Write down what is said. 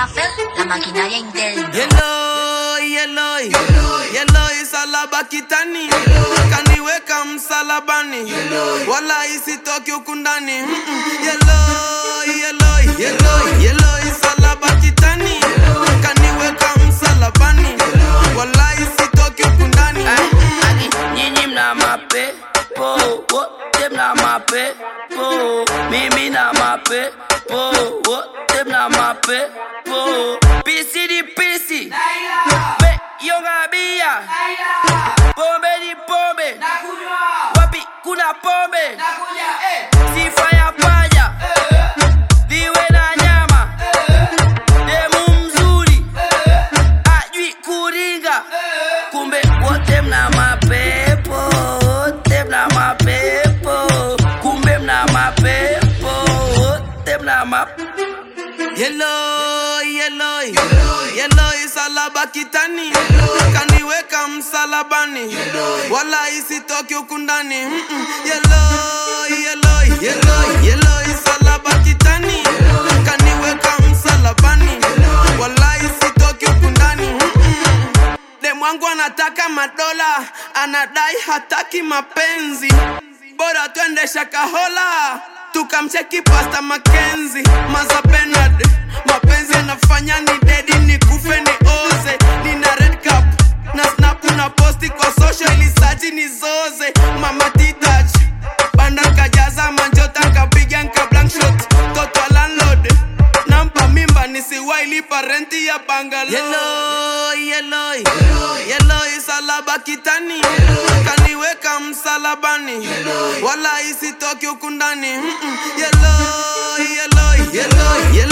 Safel, la maquinaria interna. Yellow salaba kitani, kaniweka msalabani, wala isitoki ukundani. Yellow salaba kitani, kaniweka msalabani, wala isitoki ukundani. Nyinyi mna mapepo, wote mna mapepo, mimi na mapepo, wote mna mapepo. PC Yonga bia, pombe ni pombe, wapi kuna pombe, sifa ya paja, viwe na nyama, demu mzuri, ajui kuringa, kumbe wote mna mapepo, wote mna mapepo, kumbe mna mapepo, wote mna mapepo. Yellow salaba kitani, kaniweka msalabani, wala isitoki ukundani. Yellow salaba kitani, kaniweka msalabani, wala isitoki ukundani. Demwangu anataka madola, anadai hataki mapenzi, bora twende Shakahola tukamcheki Pastor Mackenzie. Maza Bernard, mapenzi yanafanya ni dedi, ni kufe ni oze. Nina red cup na snap na posti kwa social ili saji ni zoze. Mama T-Touch banda kajaza manjota kapiga nka blank shot. Toto landlord nampa mimba nisiwai lipa renti ya bangalo. Yellow salaba kitani, kaniweka msalabani, wala isitoki ukundani. Yellow